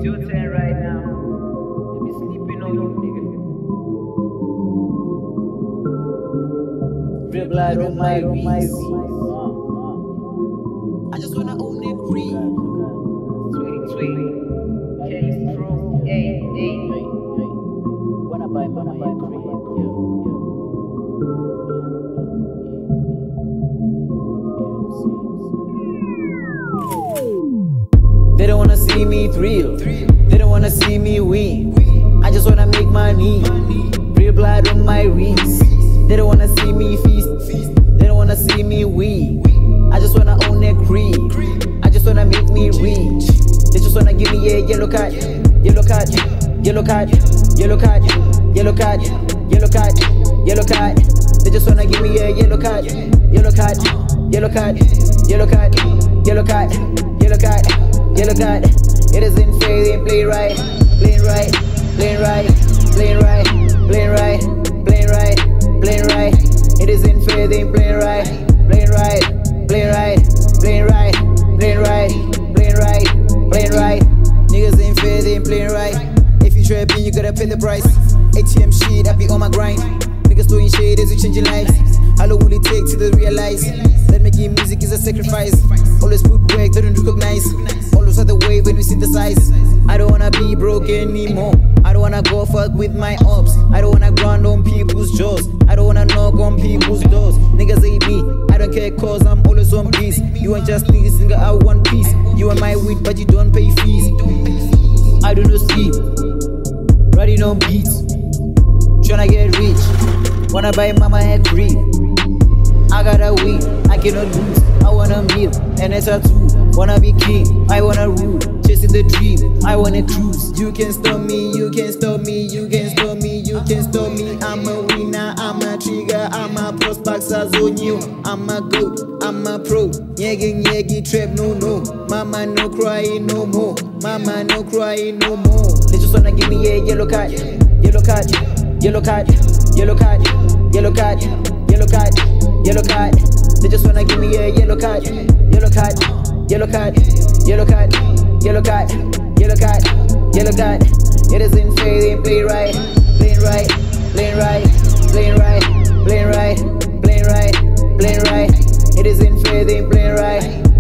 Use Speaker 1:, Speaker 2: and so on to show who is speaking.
Speaker 1: your turn right now. They be sleeping on you, nigga. Real blood on my wings. I just wanna own that green. Sweet. Case Pro. Hey. Wanna buy green. They don't wanna see me thrill. They don't wanna see me win. I just wanna make money. Real blood on my wings. They don't wanna see me feast. They don't wanna see me win. I just wanna own that green. I just wanna make me rich. They just wanna give me a yellow card. Yellow card. Yellow card. Yellow card. Yellow card. Yellow card. Yellow card. They just wanna give me a yellow card. Yellow card. Yellow card. Yellow card. Yellow card. Yellow card. Yellow card. It isn't fair, they play right. Playing right. Playing right. Playing right. Playing right. Playing right. Playing right. It isn't fair, they playing right. Playing right. Playing right. Playing right. Playing right. Playing right. Playing right. Niggas ain't fair, they ain't playing right. If you trapping, you gotta pay the price. ATM shit, I be on my grind. Niggas throwing shade as we changing lives. How long will it take till they realize that making music is a sacrifice? Always put work, they don't recognize. Always are the way when we synthesize. I don't wanna be broke anymore. I don't wanna go fuck with my ops. I don't wanna grind on people's jaws. I don't wanna knock on people's doors. Niggas hate me, I don't care cause I'm always on peace. You ain't just niggas, nigga, I want peace. You are my weed, but you don't pay fees. I do not sleep, riding on beats, tryna get rich. Wanna buy mama a crib. I got a weed, I cannot lose. I wanna meal, and a tattoo. Wanna be king, I wanna rule. Chasing the dream, I wanna cruise. You can't stop me, you can't stop me, you can't stop me, you can't stop me. I'm a winner, I'm a trigger, I'm a prospect as on you. I'm a goat, I'm a pro. Yegi trap, no. Mama no crying no more. Mama no crying no more. They just wanna give me a yellow card. Yellow card. Yellow card, yellow card, yellow card, yellow card, yellow card. They just wanna give me a yellow card, yellow card, yellow card, yellow card, yellow card, yellow card, yellow card. It isn't fair, they ain't play right, playing right, playing right, playing right, playing right, playing right, playing right. It isn't fair, they ain't playing right.